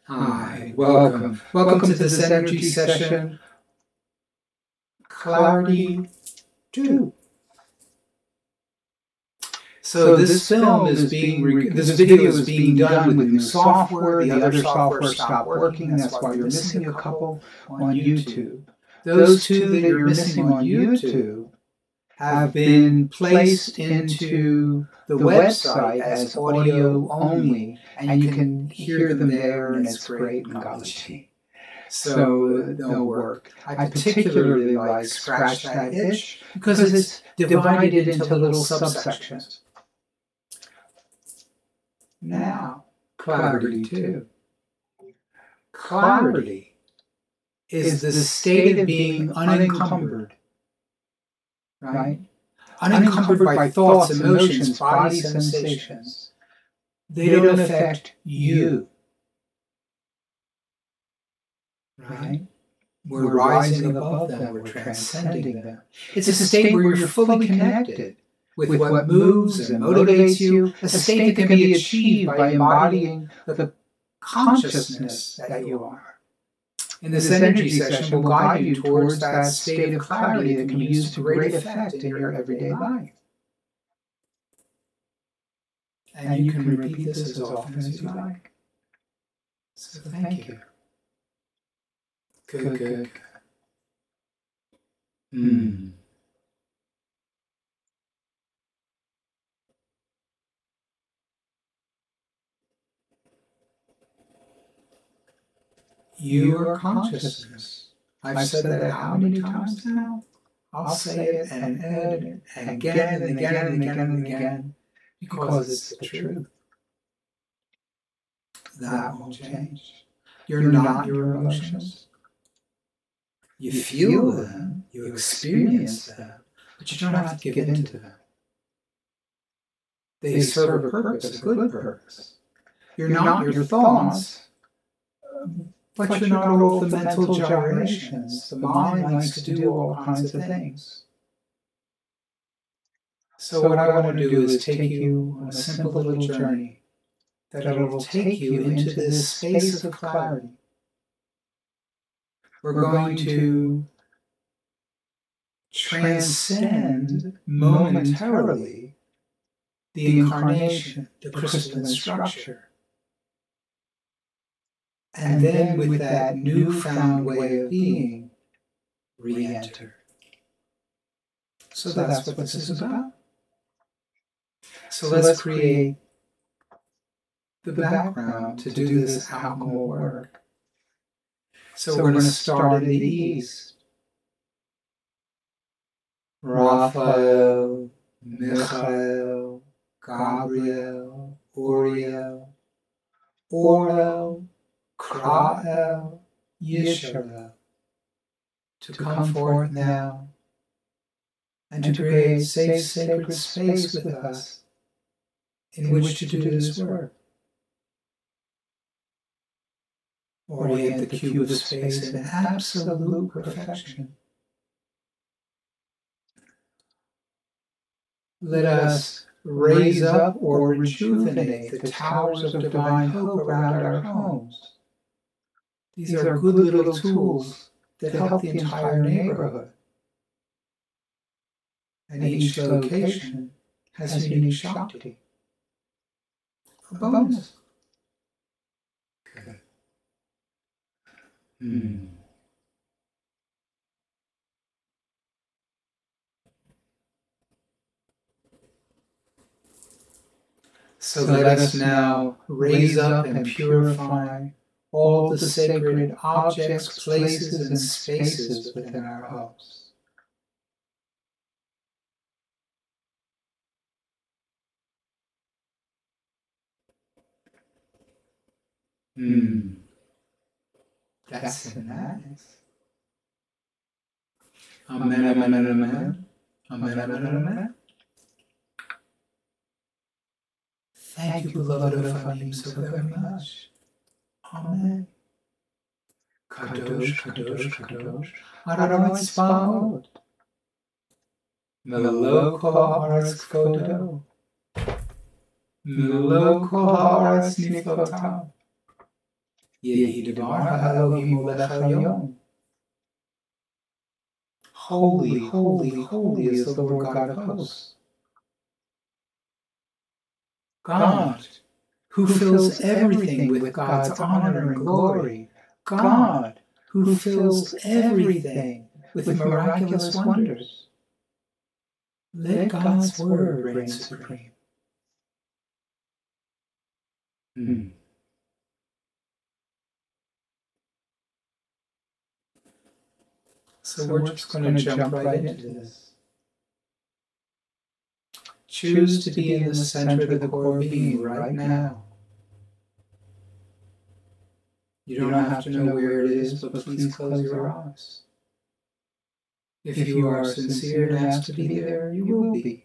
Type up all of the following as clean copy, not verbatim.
Hi, welcome. Welcome to this energy session, Clarity 2. So this video is being done with new software. The other software stopped working. That's why you're missing a couple on YouTube. Those two that you're missing on YouTube have been placed into the website as audio only, and you can hear them there, and it's great and godly. So they'll work. I particularly like Scratch That Itch because it's divided into little subsections. Now, Clarity 2. Clarity is the state of being unencumbered. Right? Unencumbered by thoughts, emotions, body sensations. They don't affect you. Right? We're rising above them. We're transcending them. It's a state where you're fully connected with what moves and motivates you, a state that can be achieved by embodying the consciousness that you are. In this energy session, we'll guide you towards that state of clarity that can be used to great effect in your everyday life. And you can repeat this as often as you like. So thank you. Good. You are consciousness. I've said that how many times now? I'll say it and again and again and again and again, because it's the truth. That won't change. You're not your emotions. You feel them, you experience them, but you don't have to give in to them. They serve a purpose, a good purpose. You're not your thoughts, but you're not all the mental gyrations. The mind likes to do all kinds of things. So what I want to do is take you on a simple little journey that will take you into this space of clarity. We're going to transcend momentarily the incarnation, the crystalline structure. And then with that newfound way of being, re-enter. So that's what this is about. So let's create the background to do this alchemical work. So we're going to start in the east. Raphael, Michael, Gabriel, Uriel, Orel, Krael, Yisharel, to come forth now and to create safe, sacred space with us in which to do this work. Orient the cube of space in absolute perfection. Let us raise up or rejuvenate the towers of divine hope around our homes. These are good little tools that help the entire neighborhood. And each location has a unique Shakti. A bonus. Good. So let us now raise up and purify all the sacred objects, places, and spaces within our house. That's nice. Amen, amen, amen. Amen, amen, amen. Thank you, beloved Ophanim, so very much. Amen. Kadosh, Kadosh, Kadosh, Adonai Tzbaot. Melo kol haaretz kvodo. Melo kol haaretz niflotav. Yehi Devar Elohim Melech Hayom. Holy, holy, holy is the Lord God of hosts. God, who fills everything with God's honor and glory. God, who fills everything with miraculous wonders. Let God's word reign supreme. So we're just going to jump right into this. Choose to be in the center of the core being right now. You don't have to know where it is, but please close your eyes. If you are sincere and asked to be there, you will be.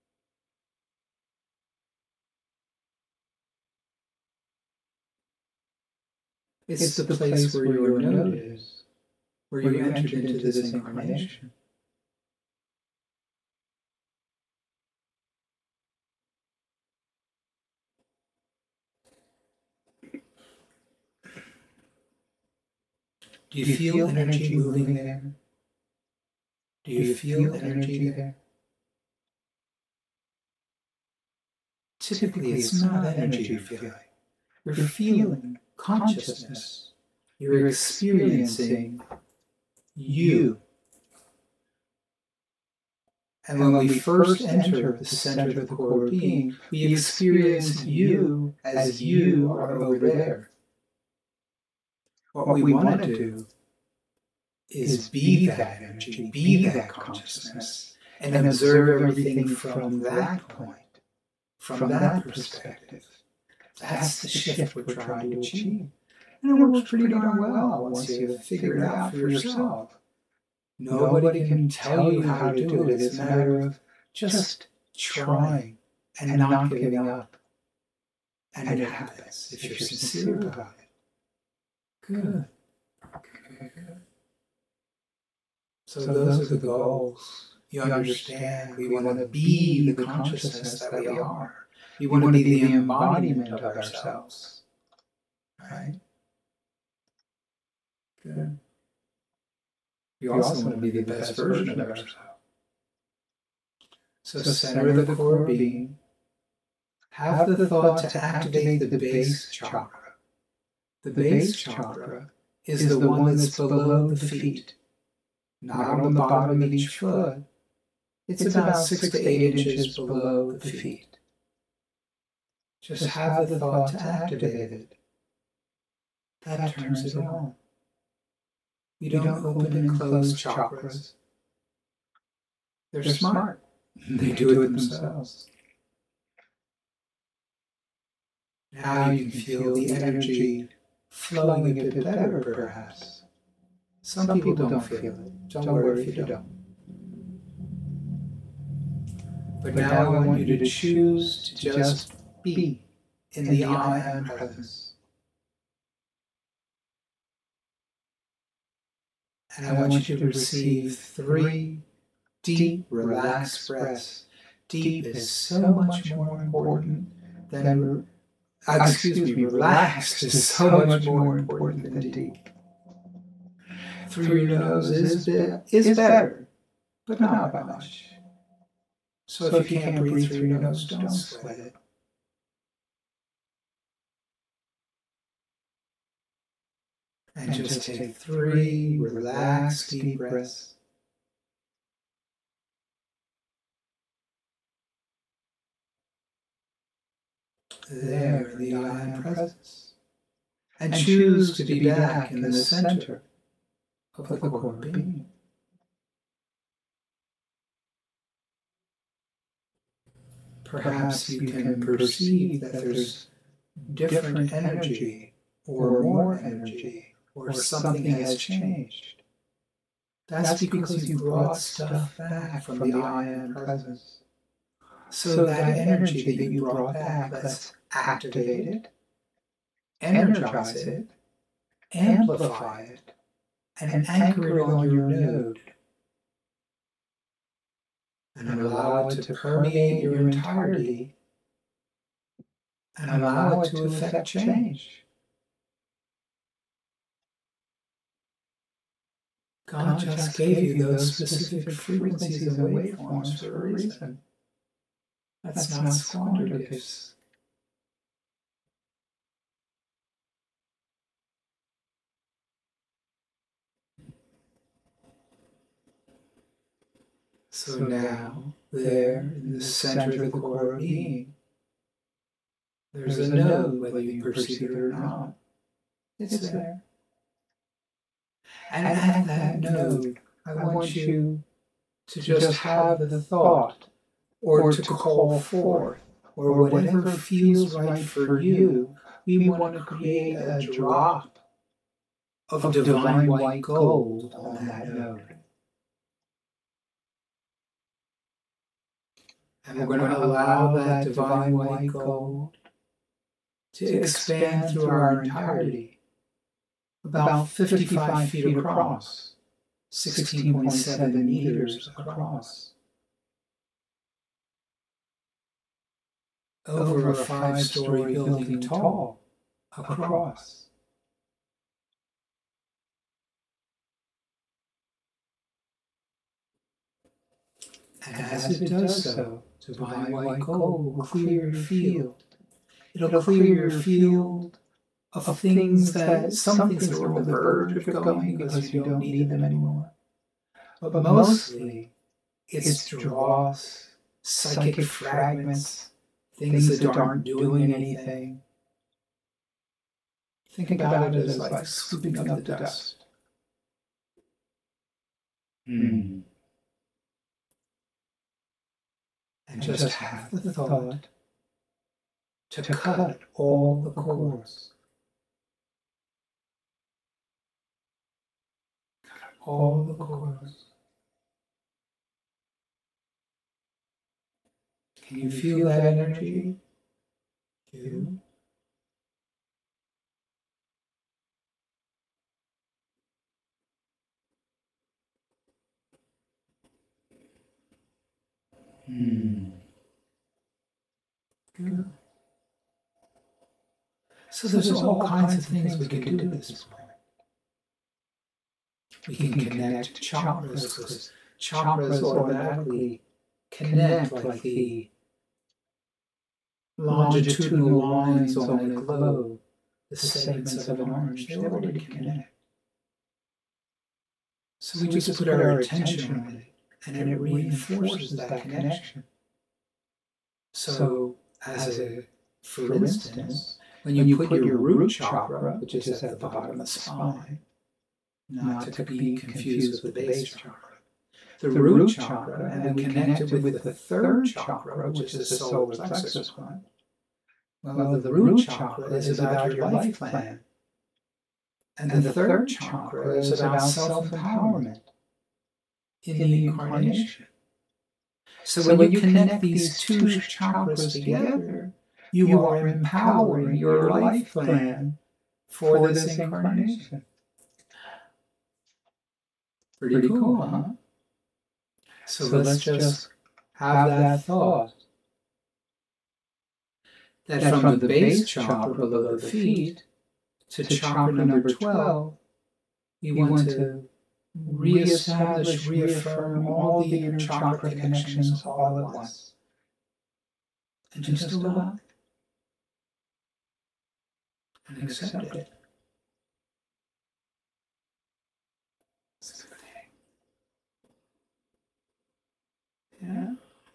It's the place where your node is, where you entered into this incarnation. Do you feel energy moving there? Do you feel energy there? Typically, it's not energy you're feeling. You're feeling consciousness. You're experiencing you. And when we first enter the center of the core being, we experience you as you are over there. What we want to do is be that energy, be that consciousness, and observe everything from that point, from that perspective. That's the shift we're trying to achieve. And it works pretty darn well once you figure it out for yourself. Nobody can tell you how to do it. It's a matter of just trying and not giving up. And it happens if you're sincere about it. Good. So those are the goals. You understand, we want to be the consciousness that we are. We want to be the embodiment of ourselves. Right? Good. You also want to be the best version of ourselves. So center the core being. Have the thought to activate the base chakra. The base chakra is the one that's below the feet, not on the bottom of each foot. It's about 6 to 8 inches below the feet. Just have the thought to activate it. That turns it on. You don't open and close chakras. They're smart. They do it themselves. Now you can feel the energy flowing a bit better, perhaps. Some people don't feel it. Don't worry if you don't. But now I want you to choose to just be in the I Am presence. And I want you to receive 3 deep, relaxed breaths. Deep is so much more important than, relaxed is so much more important than deep. Through your nose is better, but not by much. So if you can't breathe through your nose, don't sweat it. And just take 3 relaxed deep breaths. There in the I Am presence. And choose to be back in the center of the core being. Perhaps you can perceive that there's different energy or more energy or something has changed. That's because you brought stuff back from the I Am presence. So that energy that you brought back, let's activate it, energize it, amplify it, and anchor it on your node. And allow it to permeate your entirety, and allow it to affect change. God just gave you those specific frequencies and waveforms for a reason. Let's not squander gifts. So now, there in the center of the core of being, there's a node, whether you perceive it or not. It's there. And at that node, I want you to just have the thought, or to call forth, or whatever feels right for you. We want to create a drop of divine white gold on that node. And we're going to allow that divine white gold to expand through our entirety, about 55 feet across, 16.7 meters across, over a 5-story building tall across. And as it does so, divine white gold will clear your field. It'll clear your field of things that, some things that were on the verge of going because you don't need them anymore. But mostly, it's dross, psychic fragments, things that aren't doing anything. Think about it as like scooping up the dust. And just have the thought to cut all the cords. All the cords. Can you feel that energy? You? Good. So there's all kinds of things we can do at this point. We can connect chakras, because chakras automatically connect like the longitudinal lines on a globe, the segments of an orange. They already connect. So we just put our attention on it, and it reinforces that connection. So, for instance, when you put your root chakra, which is at the bottom of the spine, not to be confused with the base chakra, the root chakra, and then we connect it with the third chakra, which is the solar plexus one. Well, the root chakra is about your life plan, and the third chakra is about self-empowerment in the incarnation. So when you connect these two chakras together, you are empowering your life plan for this incarnation. Pretty cool, huh? So let's just have that thought. That from the base chakra below the feet to chakra number 12, we want to reestablish, reaffirm all the inner chakra connections all at once. And just allow it. And accept it. Yeah?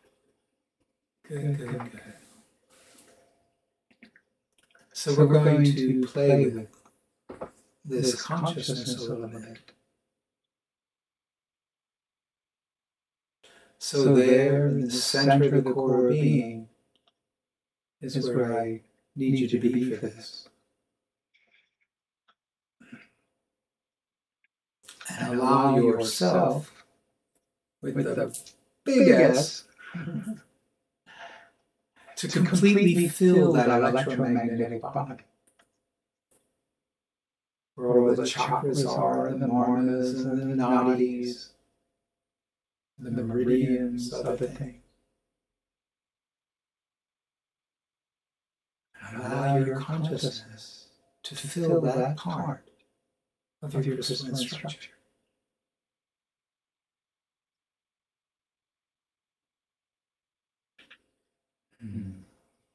Good. So we're going to play with this consciousness a little bit. So there in the center of the core being is where I need you to be for this. And allow yourself, with the big S, to completely fill that electromagnetic body. Where all the chakras are, the marnas and the nadis, the meridians, other things. And allow your consciousness to fill that part of your crystalline structure. Mm.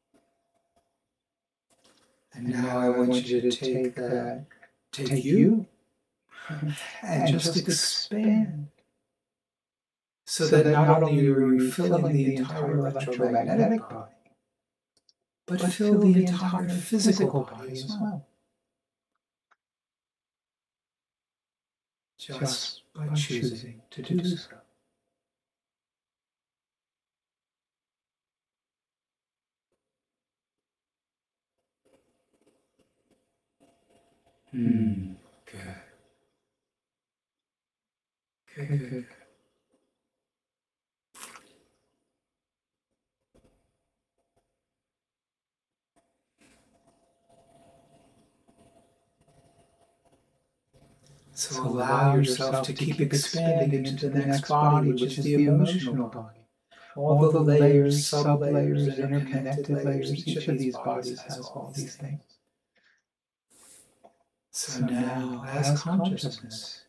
And now I want you to take you and just expand. So that not only are you filling the entire electromagnetic body, but fill the entire physical body as well. Just by choosing to do so. Good. Good. So allow yourself to keep expanding into the next body, which is the emotional body. All the layers, sub-layers, interconnected layers, each of these bodies has all these things. So now, as consciousness,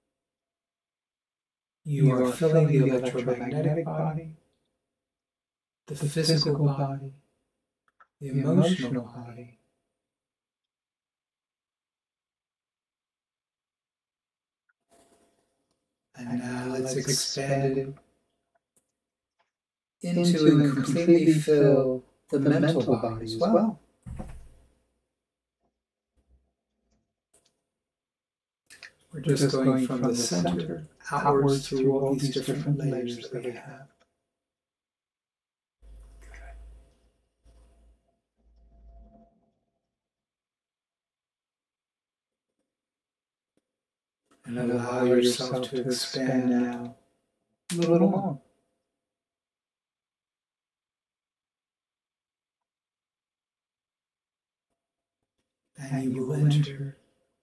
you are filling the electromagnetic body, the physical body, the emotional body, and now let's expand it into and completely fill the mental body as well. We're just going from the center outwards through all these different layers that we have. And allow yourself to expand now a little more. And you will enter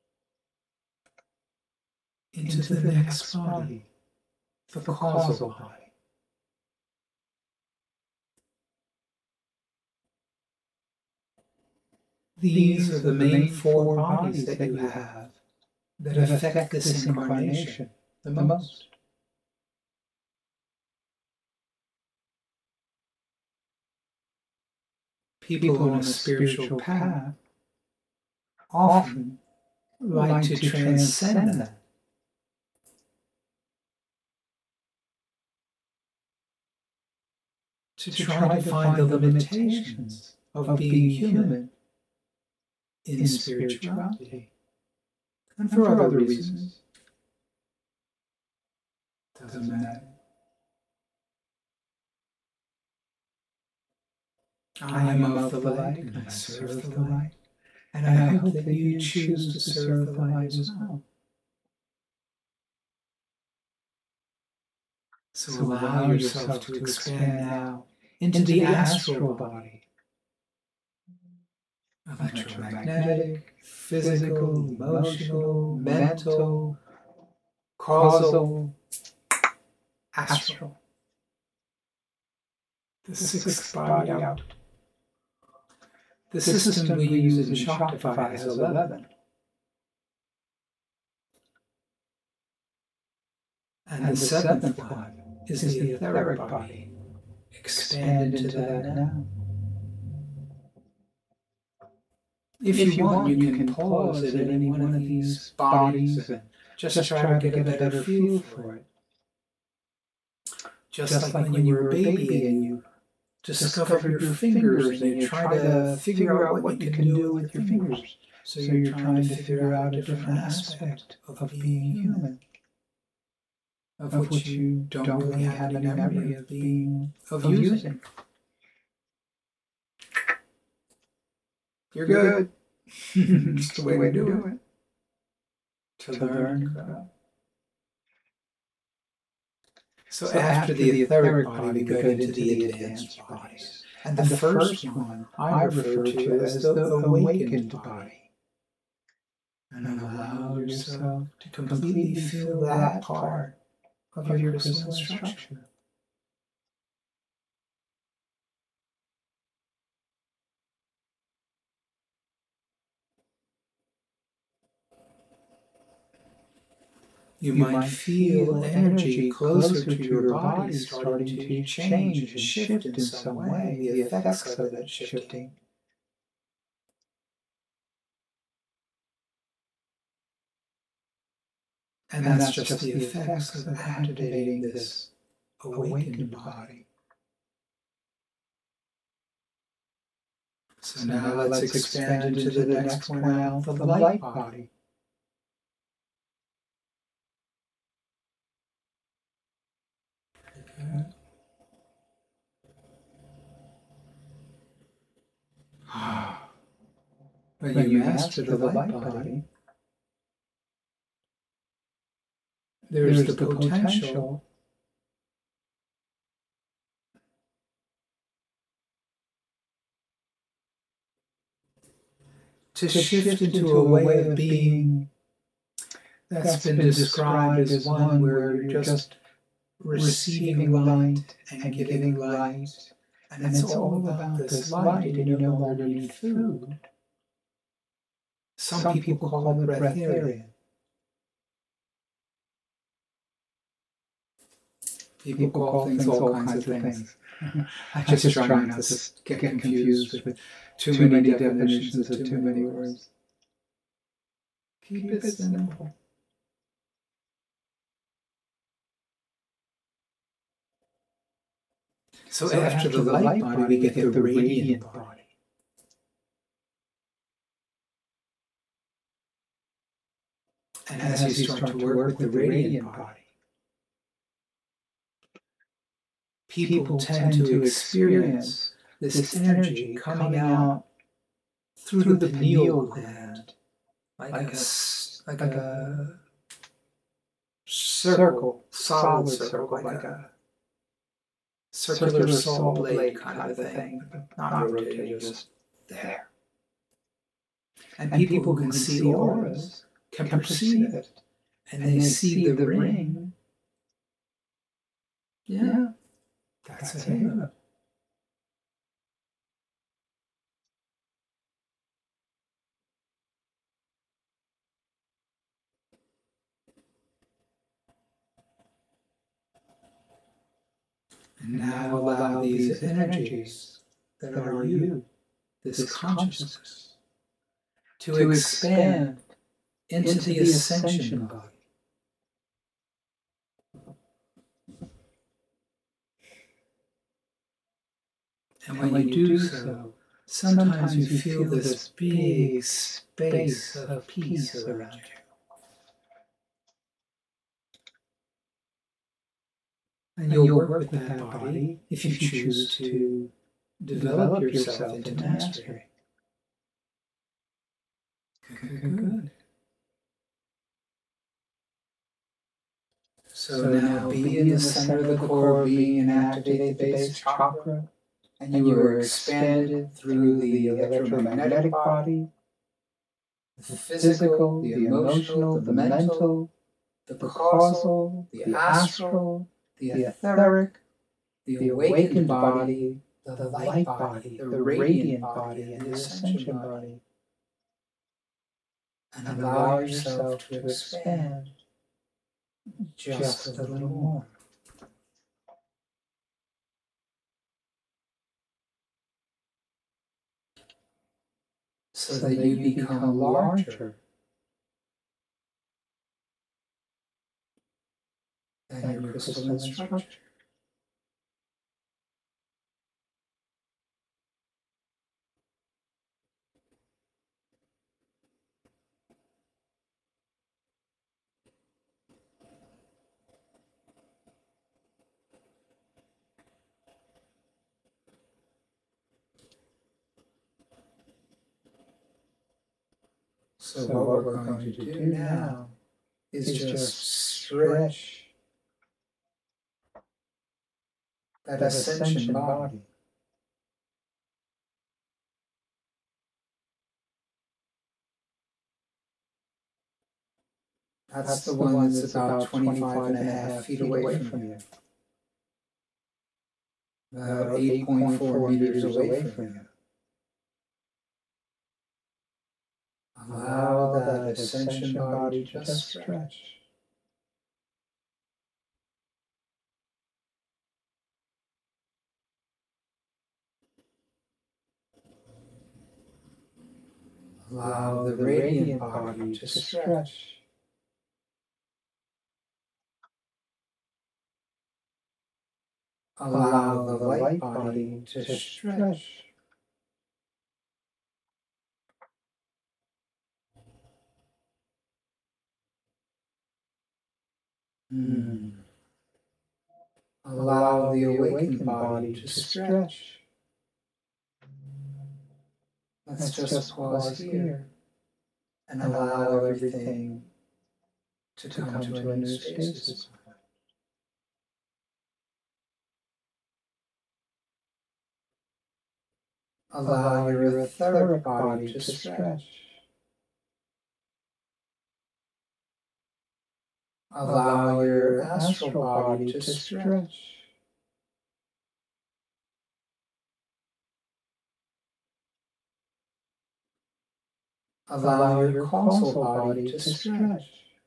into the next body, the causal body. These are the main four bodies that you have that affect this incarnation the most. People on a spiritual path often like to transcend that. To try to find the limitations of being human in spirituality. And for other reasons. Doesn't matter. I am of the light, and I serve the light. And I hope that you choose to serve the light as well. So allow yourself to expand now into the astral body. Electromagnetic, physical, emotional, mental, causal, astral. The sixth body out. The system we use in Shaktify has 11. And the seventh one is the etheric body. Expand into that now. If you want, you can pause at any one of these bodies and just try to get a better feel for it. Just like when you were a baby and you discover your fingers and you try to figure out what you can do with your fingers. So you're trying to figure out a different aspect of being human, of which you don't really have any memory of using. You're good. It's the way to do it. To learn. So after the etheric body, we go into the advanced bodies. And the first one I refer to as the awakened body. And allow yourself to completely feel that part of your crystal structure. You might feel energy closer to your body starting to change and shift in some way, the effects of that shifting. And that's just the effects of activating this awakened body. So now let's expand into the next one out, the light body. Okay. When you master the light body, there's the potential to shift into a way of being that's been described as one where you're just receiving light and giving light. And it's all about this light, and you no longer need food. Some people call it breatharian. People call things all kinds of things. I just try not to get confused with too many definitions of too many words. Keep it simple. So after the light body, we get the radiant body. And as you start to work with the radiant body, people tend to experience this energy coming out through the pineal gland, like a circle, solid circle, like a circular saw blade kind of a thing, not rotating, just there. And people can see auras, can perceive it, and they see the ring. Yeah, that's a halo. And now allow these energies that are you, this consciousness, to expand into the ascension body. And when you do so, sometimes you feel this big space of peace around you. And you'll work with that body if you choose to develop yourself into mastery. Good. So now be in the center of the core being and activate the base chakra. And you are expanded through the electromagnetic body, the physical, the emotional, the mental, the causal, the astral, the etheric, the awakened body, the light body, the radiant body, and the ascension body. And allow yourself to expand just a little more. So that you become larger than your crystalline structure. So what we're going to do now is just stretch that ascension body. That's the one that's about 25.5 feet away from you. About 8.4 meters away from you. Allow that ascension body to just stretch. Allow the radiant body to stretch. Allow the light body to stretch. Allow the awakened body to stretch. Let's just pause here and allow everything to come to a new stasis. Allow your etheric body to stretch. Allow your astral body to stretch. Allow your causal body to stretch.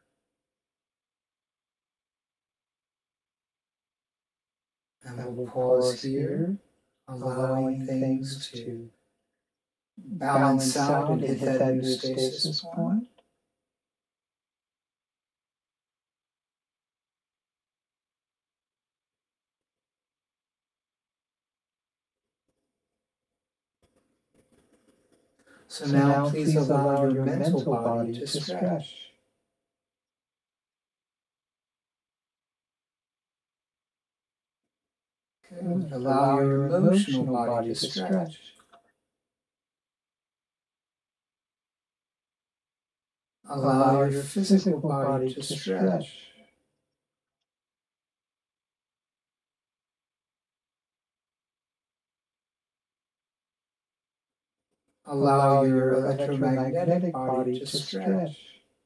And we'll pause here, allowing things to balance out and hit that new stasis point. So now please allow your mental body to stretch. Good. Allow your emotional body to stretch. Allow your physical body to stretch. Allow your electromagnetic body to stretch.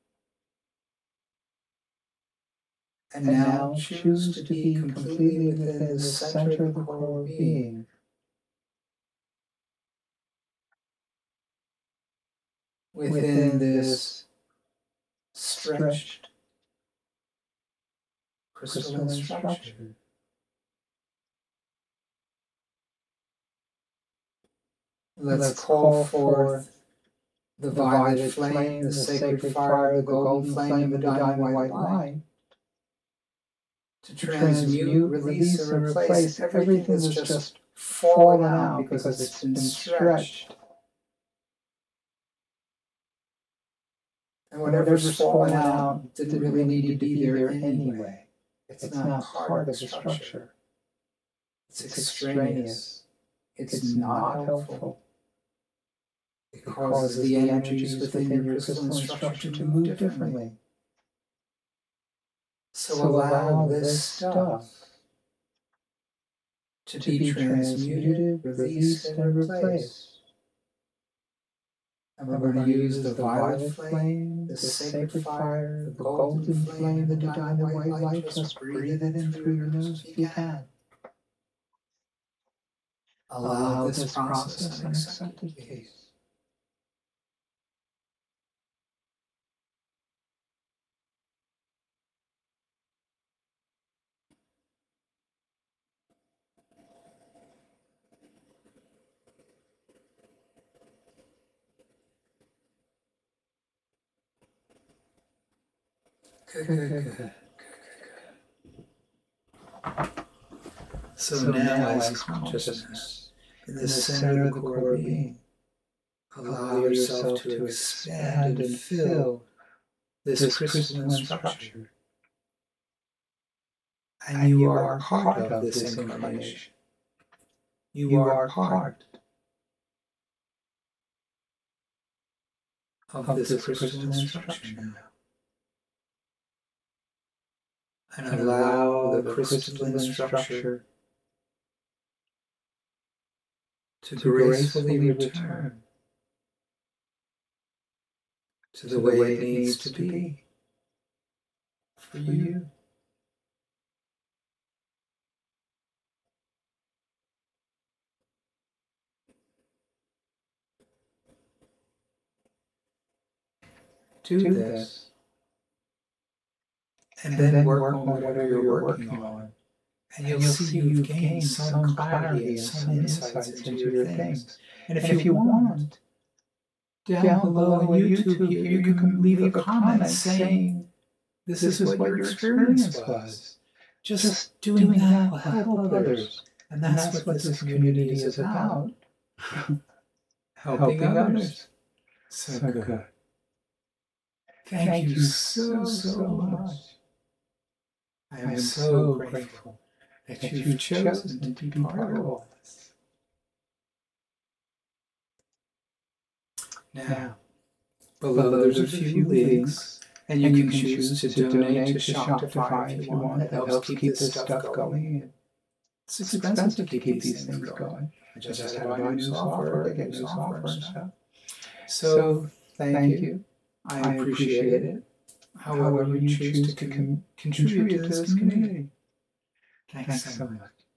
And now choose to be completely within the center of the core being. Within this stretched crystalline structure. Let's call forth the violet flame, the sacred fire, the golden flame, the diamond white light, to transmute, release, and replace everything that's just fallen out because it's been stretched. And whatever's fallen out didn't really need to be there anyway. It's not part of the structure. It's extraneous. It's not helpful. It causes the energies within your crystalline structure to move differently. So allow this stuff to be transmuted, released, and replaced. And we're going to use the violet flame, the sacred fire, the golden flame, the diamond white light. Just breathe it in through your nose if you can. Allow this process and accept the case. Good. So now as consciousness in the center of the core being, allow yourself to expand and fill this crystalline structure. And you are part of this incarnation. You are part of this crystalline structure now. And allow the crystalline structure to gracefully return to the way it needs to be for you. Do this. And then work on whatever you're working on. And you'll see you've gained some clarity and some insights into your things. And if you want, down below on YouTube here, you can leave a comment saying this is what your experience was. Just doing that will help others. And that's what this community is about. Helping others. So good. Thank you so much. I am so grateful that you've chosen to be part of all this. Now, below there's a few links, and you can choose to donate to Shopify if you want. It helps keep this stuff going. It's expensive to keep these things going. I just had to buy new software, get new software and stuff. So, thank you. I appreciate it. However you choose to contribute to this community. Thanks so much.